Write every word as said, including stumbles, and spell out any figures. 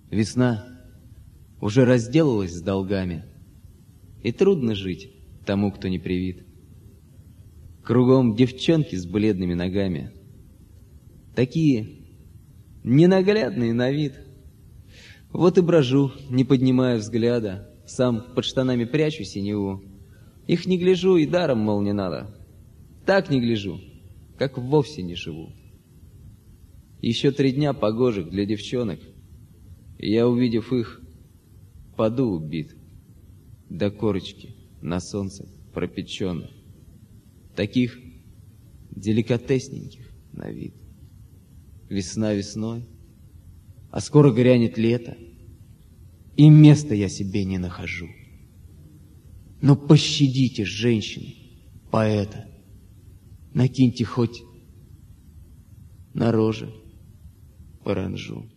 Весна уже разделалась с долгами, и трудно жить тому, кто не привит. Кругом девчонки с бледными ногами, такие ненаглядные на вид. Вот и брожу, не поднимая взгляда, сам под штанами прячу синеву. Их не гляжу, и даром, мол, не надо. Так не гляжу, как вовсе не живу. Еще три дня погожих для девчонок, и я, увидев их, паду убит, до корочки на солнце пропеченных, таких деликатесненьких на вид. Весна весной, а скоро грянет лето, и места я себе не нахожу. Но пощадите, женщины, поэта, накиньте хоть на роже паранжу.